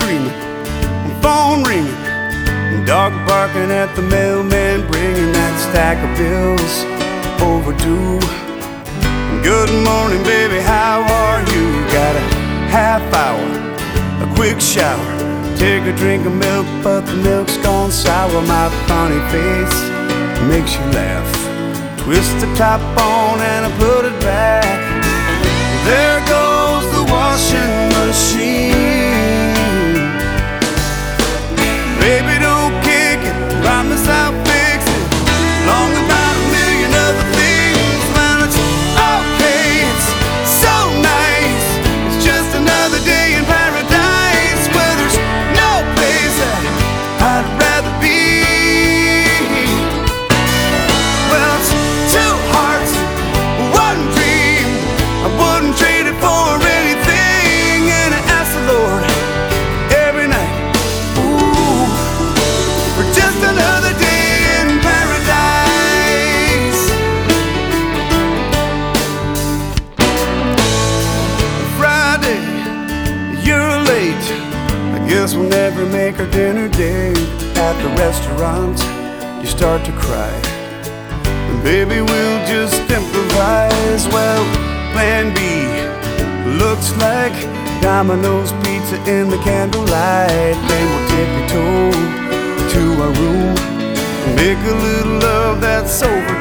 screaming, phone ringing, dog barking at the mailman, bringing that stack of bills overdue. Good morning, baby, how are you? Got a half hour, a quick shower, take a drink of milk, but the milk's gone sour. My funny face makes you laugh. Twist the top on and I put it back. There goes the washing machine. Baby, don't kick it, promise I'll fix it. Long about a million other things, man, it's okay, it's so nice. It's just another day in paradise, where there's no place that I'd rather be. Well, it's two hearts, one dream, I wouldn't trade it for anything. And I ask the Lord every night, ooh, for just another day in paradise. Friday, you're late, I guess we'll never make our dinner date. At the restaurant, you start to cry, and baby, we'll just improvise. Well, plan B looks like Domino's pizza in the candlelight. Then we'll tiptoe to our room, make a little love that's over